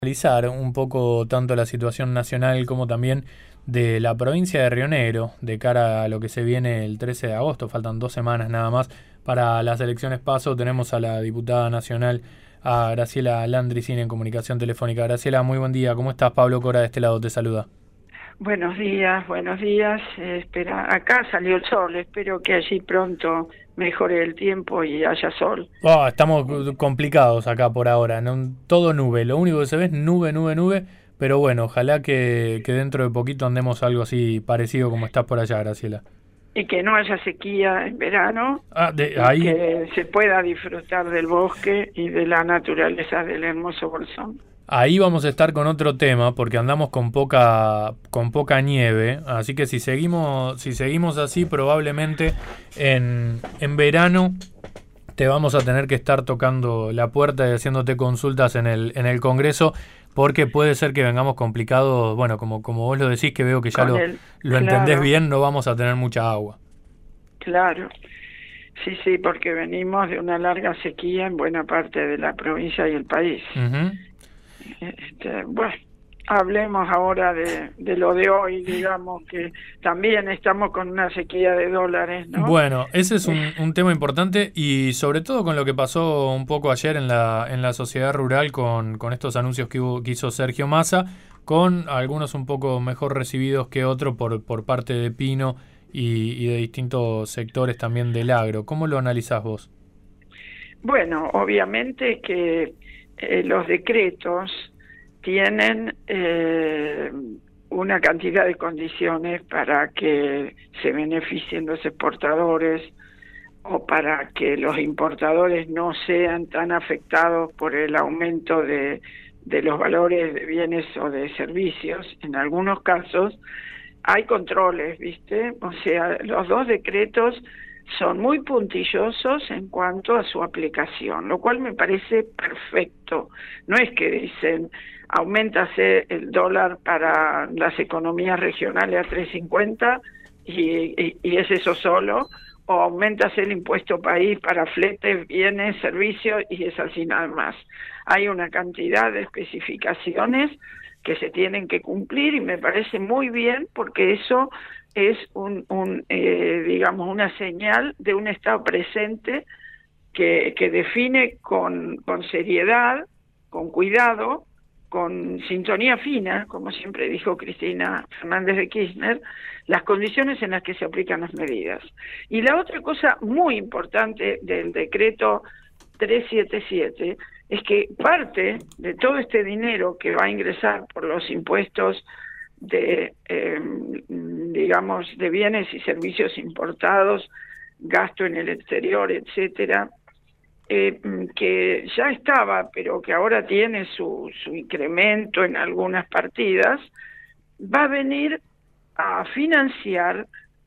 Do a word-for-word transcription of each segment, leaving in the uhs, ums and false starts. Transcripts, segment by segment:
Analizar un poco tanto la situación nacional como también de la provincia de Río Negro de cara a lo que se viene el trece de agosto. Faltan dos semanas nada más para las elecciones PASO. Tenemos a la diputada nacional, a Graciela Landricina, en comunicación telefónica. Graciela, muy buen día. ¿Cómo estás? Pablo Cora de este lado te saluda. Buenos días, buenos días. Eh, espera, acá salió el sol. Espero que allí pronto mejore el tiempo y haya sol. Oh, estamos complicados acá por ahora, ¿no? Todo nube. Lo único que se ve es nube, nube, nube. Pero bueno, ojalá que, que dentro de poquito andemos algo así parecido como estás por allá, Graciela. Y que no haya sequía en verano Ah, de, y ahí, que se pueda disfrutar del bosque y de la naturaleza del hermoso Bolsón. ahí vamos a estar con otro tema porque andamos con poca, con poca nieve. Así que si seguimos, si seguimos así, probablemente en, en verano te vamos a tener que estar tocando la puerta y haciéndote consultas en el, en el Congreso, porque puede ser que vengamos complicados. Bueno, como, como vos lo decís, que veo que ya Con lo, el, lo entendés claro, bien, no vamos a tener mucha agua. claro. Sí, sí, porque venimos de una larga sequía en buena parte de la provincia y el país. Ujú. Este, bueno, hablemos ahora de, de lo de hoy, digamos que también estamos con una sequía de dólares, ¿no? Bueno, ese es Eh, un, un tema importante y sobre todo con lo que pasó un poco ayer en la, en la sociedad rural con, con estos anuncios que, hubo, que hizo Sergio Massa, con algunos un poco mejor recibidos que otros por, por parte de Pino y, y de distintos sectores también del agro. ¿Cómo lo analizás vos? Bueno, obviamente que eh, los decretos tienen eh, una cantidad de condiciones para que se beneficien los exportadores o para que los importadores no sean tan afectados por el aumento de, de los valores de bienes o de servicios. En algunos casos hay controles, ¿viste? O sea, los dos decretos son muy puntillosos en cuanto a su aplicación, lo cual me parece perfecto. No es que dicen, aumentase el dólar para las economías regionales a tres cincuenta y, y, y es eso solo, o aumentase el impuesto país para fletes, bienes, servicios y es así nada más. Hay una cantidad de especificaciones que se tienen que cumplir y me parece muy bien porque eso es un, un eh, digamos una señal de un Estado presente que, que define con, con seriedad, con cuidado, con sintonía fina, como siempre dijo Cristina Fernández de Kirchner, las condiciones en las que se aplican las medidas. Y la otra cosa muy importante del decreto trescientos setenta y siete es que parte de todo este dinero que va a ingresar por los impuestos de, eh, digamos, de bienes y servicios importados, gasto en el exterior, etcétera, eh, que ya estaba, pero que ahora tiene su, su incremento en algunas partidas, va a venir a financiar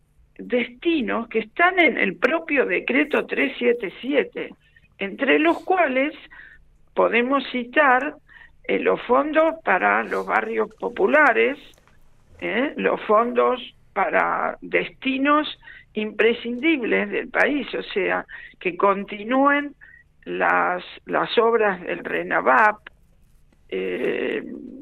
destinos que están en el propio decreto trescientos setenta y siete, entre los cuales podemos citar eh, los fondos para los barrios populares, eh, los fondos para destinos imprescindibles del país, o sea, que continúen las, las obras del RENAVAP, eh,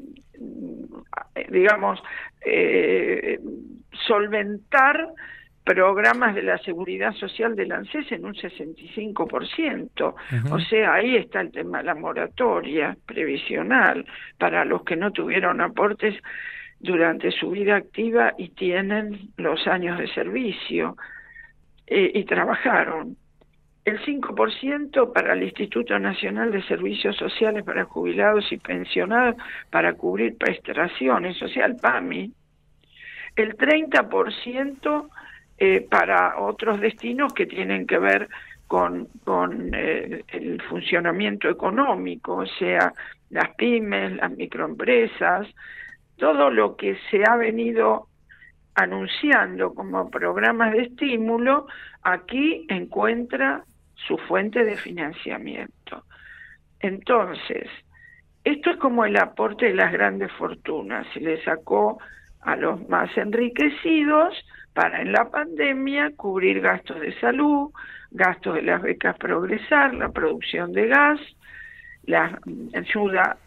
digamos, eh, solventar programas de la seguridad social del ANSES en un sesenta y cinco por ciento. O Ujú. sea, ahí está el tema de la moratoria previsional para los que no tuvieron aportes durante su vida activa y tienen los años de servicio eh, y trabajaron. El cinco por ciento para el Instituto Nacional de Servicios Sociales para Jubilados y Pensionados para cubrir prestaciones, o sea, el PAMI. El treinta por ciento eh, para otros destinos que tienen que ver con, con eh, el funcionamiento económico, o sea, las pymes, las microempresas, todo lo que se ha venido anunciando como programas de estímulo, aquí encuentra su fuente de financiamiento. Entonces, esto es como el aporte de las grandes fortunas, se le sacó a los más enriquecidos para en la pandemia cubrir gastos de salud, gastos de las becas Progresar, la producción de gas, la ayuda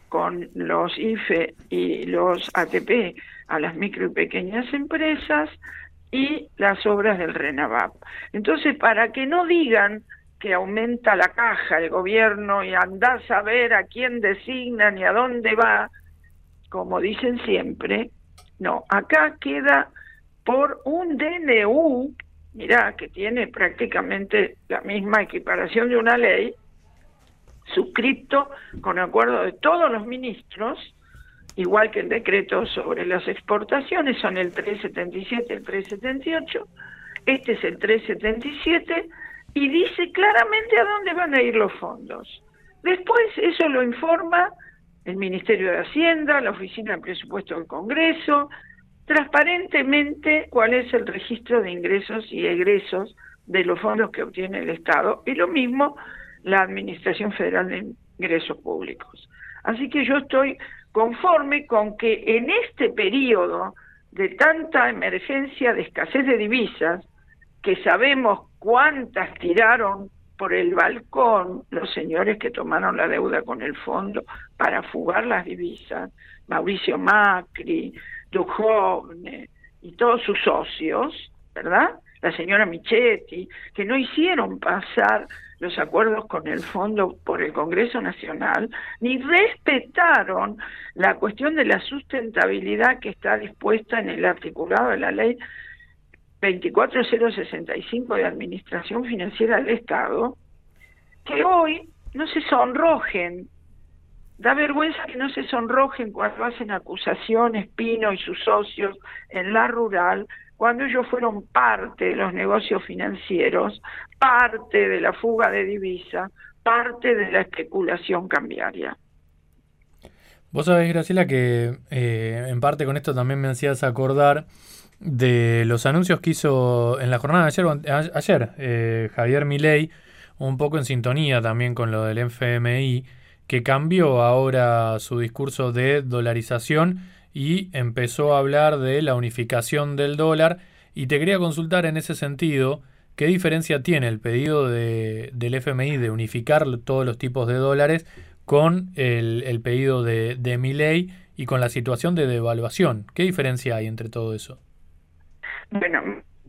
con los I F E y los A T P a las micro y pequeñas empresas y las obras del RENAVAP. Entonces, para que no digan que aumenta la caja el gobierno y andás a ver a quién designan y a dónde va, como dicen siempre, no, acá queda por un D N U, mirá, que tiene prácticamente la misma equiparación de una ley, suscripto con acuerdo de todos los ministros, igual que el decreto sobre las exportaciones, son el trescientos setenta y siete, el trescientos setenta y ocho, este es el trescientos setenta y siete, y dice claramente a dónde van a ir los fondos. Después eso lo informa el Ministerio de Hacienda, la Oficina de Presupuesto del Congreso, transparentemente cuál es el registro de ingresos y egresos de los fondos que obtiene el Estado, y lo mismo la Administración Federal de Ingresos Públicos. Así que yo estoy conforme con que en este periodo de tanta emergencia de escasez de divisas, que sabemos cuántas tiraron por el balcón los señores que tomaron la deuda con el fondo para fugar las divisas, Mauricio Macri, Duhovne y todos sus socios, ¿verdad? La señora Michetti, que no hicieron pasar los acuerdos con el fondo por el Congreso Nacional, ni respetaron la cuestión de la sustentabilidad que está dispuesta en el articulado de la ley veinticuatro mil sesenta y cinco de Administración Financiera del Estado, que hoy no se sonrojen. Da vergüenza que no se sonrojen cuando hacen acusaciones Pino y sus socios en la rural, cuando ellos fueron parte de los negocios financieros, parte de la fuga de divisas, parte de la especulación cambiaria. Vos sabés, Graciela, que eh, en parte con esto también me hacías acordar de los anuncios que hizo en la jornada de ayer, ayer eh, Javier Milei, un poco en sintonía también con lo del F M I, que cambió ahora su discurso de dolarización y empezó a hablar de la unificación del dólar. Y te quería consultar en ese sentido, ¿qué diferencia tiene el pedido de, del F M I de unificar todos los tipos de dólares con el, el pedido de, de Milei y con la situación de devaluación? ¿Qué diferencia hay entre todo eso? Bueno,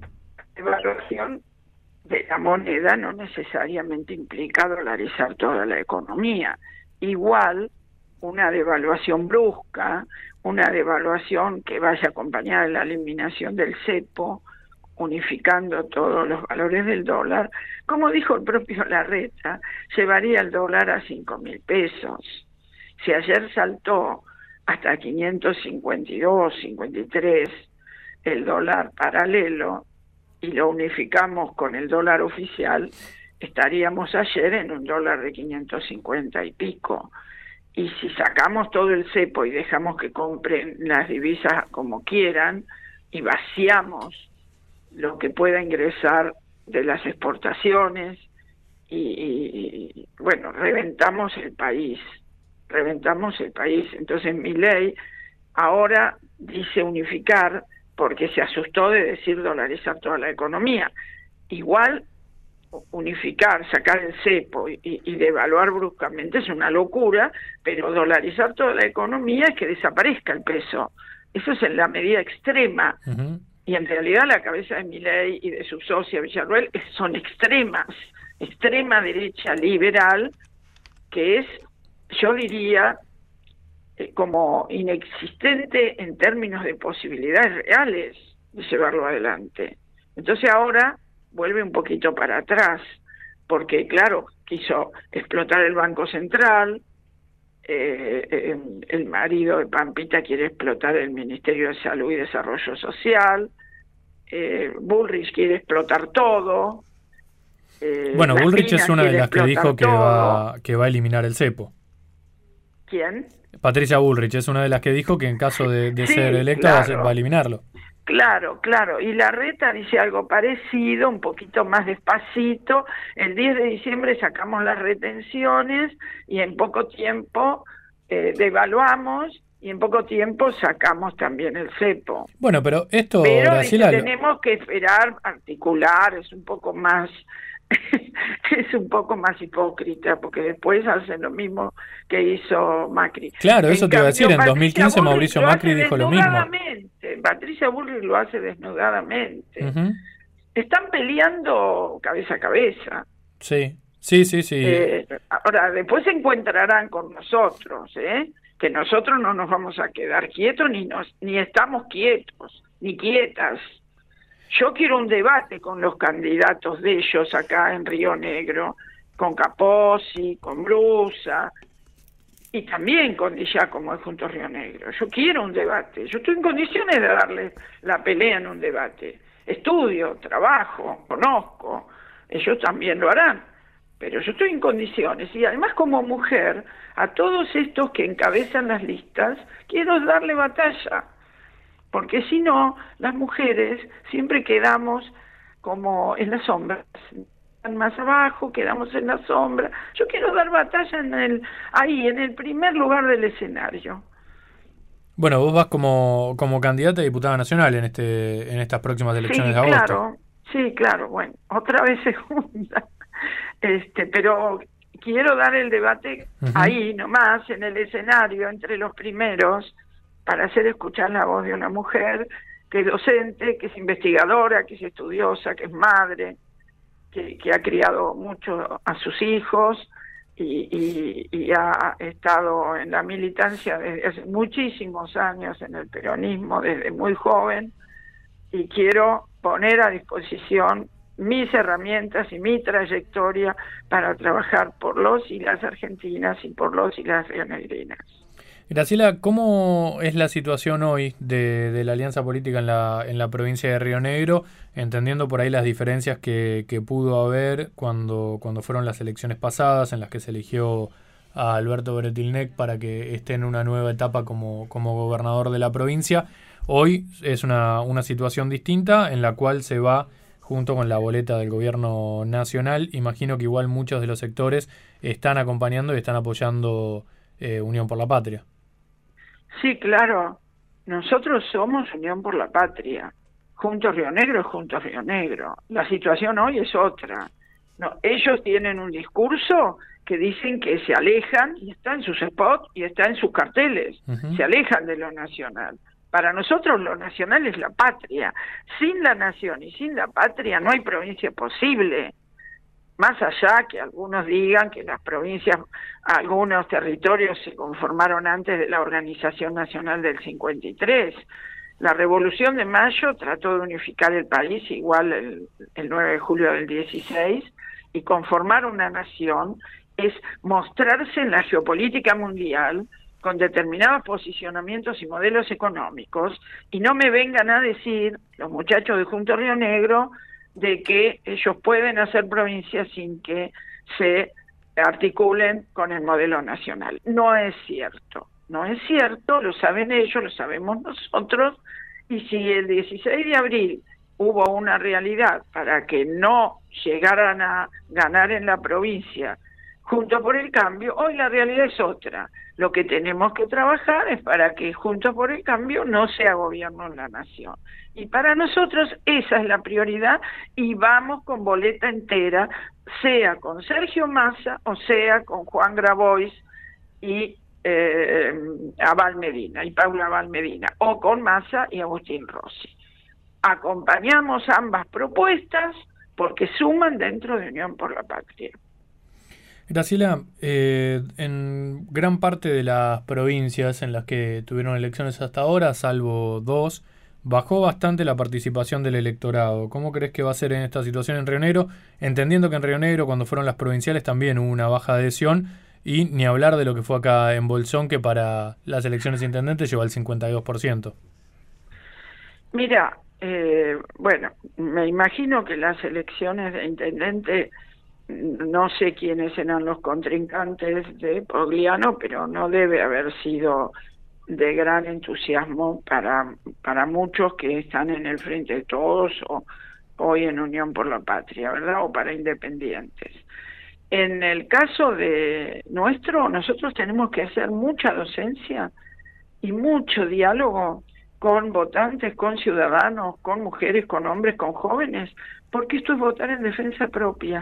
devaluación de la moneda no necesariamente implica dolarizar toda la economía. Igual, una devaluación brusca, una devaluación que vaya acompañada de la eliminación del cepo, unificando todos los valores del dólar, como dijo el propio Larreta, llevaría el dólar a cinco mil pesos. Si ayer saltó hasta quinientos cincuenta y dos, cincuenta y tres el dólar paralelo y lo unificamos con el dólar oficial, estaríamos ayer en un dólar de quinientos cincuenta y pico. Y si sacamos todo el cepo y dejamos que compren las divisas como quieran y vaciamos lo que pueda ingresar de las exportaciones y, y, y bueno, reventamos el país, reventamos el país. Entonces Milei ahora dice unificar porque se asustó de decir dolarizar toda la economía. Igual unificar, sacar el cepo y, y devaluar bruscamente es una locura, pero dolarizar toda la economía es que desaparezca el peso. Eso es en la medida extrema. Uh-huh. Y en realidad la cabeza de Milei y de su socia Villarruel son extremas, extrema derecha liberal, que es, yo diría, eh, como inexistente en términos de posibilidades reales de llevarlo adelante. Entonces ahora vuelve un poquito para atrás, porque claro, quiso explotar el Banco Central, eh, eh, el marido de Pampita quiere explotar el Ministerio de Salud y Desarrollo Social, eh, Bullrich quiere explotar todo. Eh, bueno, Bullrich es una de las que dijo que va, que va a eliminar el cepo. ¿Quién? Patricia Bullrich es una de las que dijo que en caso de, de sí, ser electa claro. va, a ser, va a eliminarlo. Claro, claro, y Larreta dice algo parecido, un poquito más despacito. El diez de diciembre sacamos las retenciones y en poco tiempo eh, devaluamos y en poco tiempo sacamos también el cepo. Bueno, pero esto, pero Graciela, dice, tenemos que esperar articular, es un poco más es un poco más hipócrita, porque después hacen lo mismo que hizo Macri. Claro, eso en te iba a cambio, decir, en dos mil quince Bullrich Mauricio lo Macri hace dijo lo mismo. desnudadamente. Patricia Bullrich lo hace desnudadamente. Uh-huh. Están peleando cabeza a cabeza. Sí, sí, sí, sí. Eh, ahora, después se encontrarán con nosotros, ¿eh? Que nosotros no nos vamos a quedar quietos, ni, nos, ni estamos quietos, ni quietas. Yo quiero un debate con los candidatos de ellos acá en Río Negro, con Capozzi, con Brusa, y también con Di Giacomo de Juntos Río Negro. Yo quiero un debate, yo estoy en condiciones de darle la pelea en un debate. Estudio, trabajo, conozco, ellos también lo harán, pero yo estoy en condiciones, y además como mujer, a todos estos que encabezan las listas, quiero darle batalla, porque si no, las mujeres siempre quedamos como en las sombras, más abajo, quedamos en la sombra. Yo quiero dar batalla en el ahí, en el primer lugar del escenario. Bueno, vos vas como, como candidata a diputada nacional en este en estas próximas elecciones Sí, de agosto. Claro, sí, claro, bueno, otra vez segunda. Este, pero quiero dar el debate uh-huh. ahí nomás, en el escenario, entre los primeros, para hacer escuchar la voz de una mujer que es docente, que es investigadora, que es estudiosa, que es madre, que, que ha criado mucho a sus hijos y, y, y ha estado en la militancia desde hace muchísimos años en el peronismo, desde muy joven, y quiero poner a disposición mis herramientas y mi trayectoria para trabajar por los y las argentinas y por los y las rionegrinas. Graciela, ¿cómo es la situación hoy de, de la alianza política en la, en la provincia de Río Negro, entendiendo por ahí las diferencias que, que pudo haber cuando, cuando fueron las elecciones pasadas, en las que se eligió a Alberto Bretilnec para que esté en una nueva etapa como, como gobernador de la provincia? Hoy es una, una situación distinta en la cual se va junto con la boleta del gobierno nacional. Imagino que igual muchos de los sectores están acompañando y están apoyando eh, Unión por la Patria. Sí, claro. Nosotros somos Unión por la Patria. Juntos Río Negro es Juntos Río Negro. La situación hoy es otra. No, ellos tienen un discurso que dicen que se alejan, y está en sus spots y está en sus carteles, uh-huh. se alejan de lo nacional. Para nosotros lo nacional es la patria. Sin la nación y sin la patria no hay provincia posible. Más allá que algunos digan que las provincias, algunos territorios se conformaron antes de la Organización Nacional del cincuenta y tres. La Revolución de Mayo trató de unificar el país, igual el, el nueve de julio del dieciséis, y conformar una nación es mostrarse en la geopolítica mundial con determinados posicionamientos y modelos económicos, y no me vengan a decir los muchachos de Juntos Río Negro de que ellos pueden hacer provincias sin que se articulen con el modelo nacional. No es cierto, no es cierto, lo saben ellos, lo sabemos nosotros, y si el dieciséis de abril hubo una realidad para que no llegaran a ganar en la provincia Juntos por el Cambio, hoy la realidad es otra. Lo que tenemos que trabajar es para que Juntos por el Cambio no sea gobierno en la nación. Y para nosotros esa es la prioridad, y vamos con boleta entera, sea con Sergio Massa o sea con Juan Grabois y eh, Abal Medina, y Paula Abal Medina, o con Massa y Agustín Rossi. Acompañamos ambas propuestas porque suman dentro de Unión por la Patria. Graciela, eh, en gran parte de las provincias en las que tuvieron elecciones hasta ahora, salvo dos, bajó bastante la participación del electorado. ¿Cómo crees que va a ser en esta situación en Río Negro? Entendiendo que en Río Negro, cuando fueron las provinciales, también hubo una baja adhesión, y ni hablar de lo que fue acá en Bolsón, que para las elecciones intendentes llegó al cincuenta y dos por ciento. Mira, eh, bueno, me imagino que las elecciones de intendente, no sé quiénes eran los contrincantes de Pogliano, pero no debe haber sido de gran entusiasmo para para muchos que están en el Frente de Todos o hoy en Unión por la Patria, ¿verdad? O para independientes. En el caso de nuestro, nosotros tenemos que hacer mucha docencia y mucho diálogo con votantes, con ciudadanos, con mujeres, con hombres, con jóvenes, porque esto es votar en defensa propia,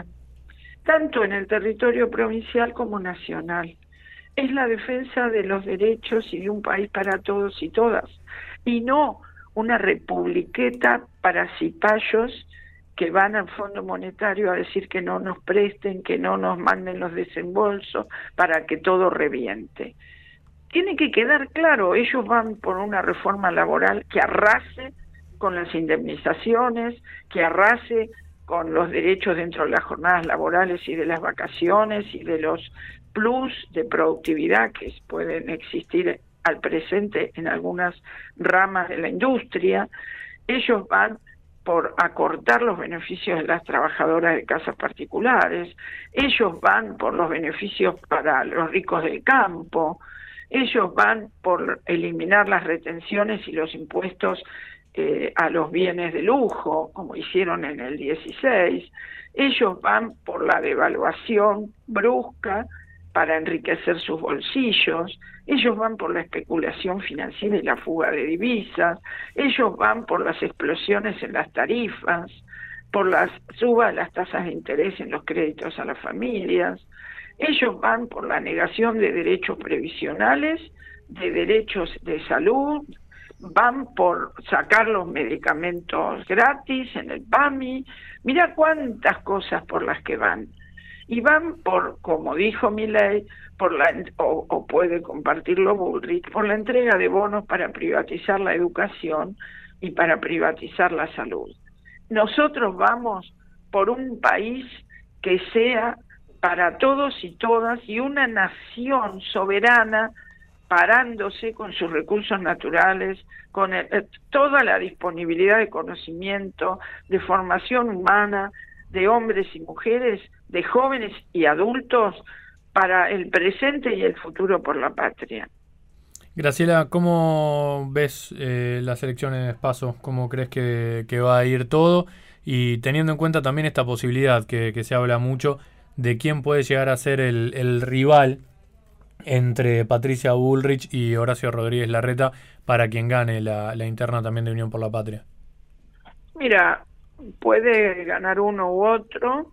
tanto en el territorio provincial como nacional. Es la defensa de los derechos y de un país para todos y todas, y no una republiqueta para cipayos que van al Fondo Monetario a decir que no nos presten, que no nos manden los desembolsos para que todo reviente. Tiene que quedar claro, ellos van por una reforma laboral que arrase con las indemnizaciones, que arrase con los derechos dentro de las jornadas laborales y de las vacaciones y de los plus de productividad que pueden existir al presente en algunas ramas de la industria. Ellos van por acortar los beneficios de las trabajadoras de casas particulares, ellos van por los beneficios para los ricos del campo, ellos van por eliminar las retenciones y los impuestos eh, a los bienes de lujo, como hicieron en el dieciséis, ellos van por la devaluación brusca para enriquecer sus bolsillos, ellos van por la especulación financiera y la fuga de divisas, ellos van por las explosiones en las tarifas, por la suba de las tasas de interés en los créditos a las familias, ellos van por la negación de derechos previsionales, de derechos de salud, van por sacar los medicamentos gratis en el P A M I, mira cuántas cosas por las que van. Y van por, como dijo Milei, por la o, o puede compartirlo Bullrich, por la entrega de bonos para privatizar la educación y para privatizar la salud. Nosotros vamos por un país que sea para todos y todas y una nación soberana parándose con sus recursos naturales, con el, toda la disponibilidad de conocimiento, de formación humana, de hombres y mujeres, de jóvenes y adultos, para el presente y el futuro por la patria. Graciela, ¿cómo ves eh, las elecciones PASO? ¿Cómo crees que, que va a ir todo? Y teniendo en cuenta también esta posibilidad que, que se habla mucho de quién puede llegar a ser el, el rival entre Patricia Bullrich y Horacio Rodríguez Larreta para quien gane la, la interna también de Unión por la Patria. Mira, puede ganar uno u otro.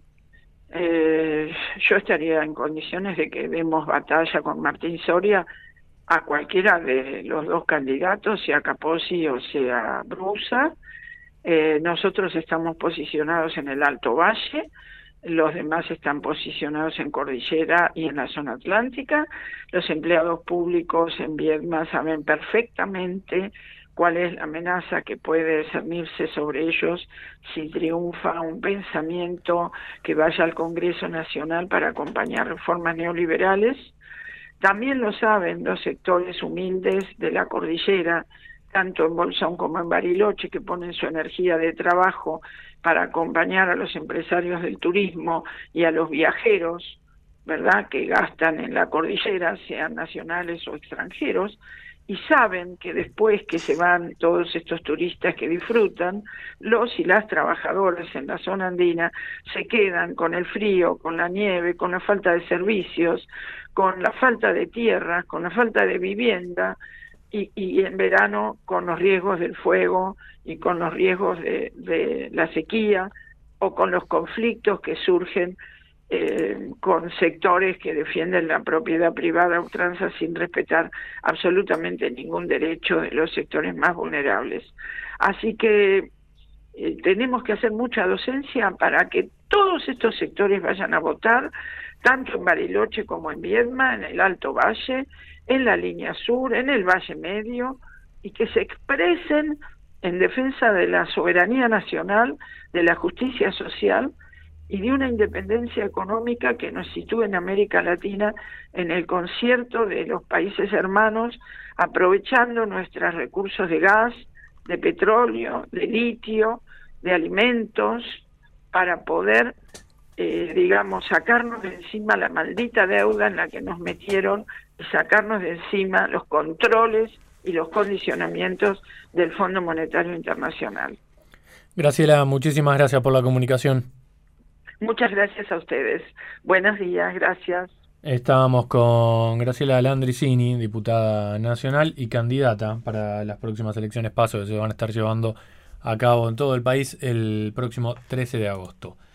Eh, yo estaría en condiciones de que demos batalla con Martín Soria a cualquiera de los dos candidatos, sea Capozzi o sea Brusa. Eh, nosotros estamos posicionados en el Alto Valle, los demás están posicionados en Cordillera y en la zona atlántica. Los empleados públicos en Viedma saben perfectamente cuál es la amenaza que puede cernirse sobre ellos si triunfa un pensamiento que vaya al Congreso Nacional para acompañar reformas neoliberales. También lo saben los sectores humildes de la cordillera, tanto en Bolsón como en Bariloche, que ponen su energía de trabajo para acompañar a los empresarios del turismo y a los viajeros, ¿verdad?, que gastan en la cordillera, sean nacionales o extranjeros, y saben que después que se van todos estos turistas que disfrutan, los y las trabajadoras en la zona andina se quedan con el frío, con la nieve, con la falta de servicios, con la falta de tierras, con la falta de vivienda, y, y en verano con los riesgos del fuego y con los riesgos de, de la sequía o con los conflictos que surgen eh, con sectores que defienden la propiedad privada a ultranza sin respetar absolutamente ningún derecho de los sectores más vulnerables. Así que eh, tenemos que hacer mucha docencia para que todos estos sectores vayan a votar, tanto en Bariloche como en Viedma, en el Alto Valle, en la línea sur, en el Valle Medio, y que se expresen en defensa de la soberanía nacional, de la justicia social y de una independencia económica que nos sitúe en América Latina en el concierto de los países hermanos, aprovechando nuestros recursos de gas, de petróleo, de litio, de alimentos, para poder, eh, digamos, sacarnos de encima la maldita deuda en la que nos metieron y sacarnos de encima los controles y los condicionamientos del Fondo Monetario Internacional. Graciela, muchísimas gracias por la comunicación. Muchas gracias a ustedes. Buenos días, gracias. Estábamos con Graciela Landricini, diputada nacional y candidata para las próximas elecciones PASO que se van a estar llevando a cabo en todo el país el próximo trece de agosto.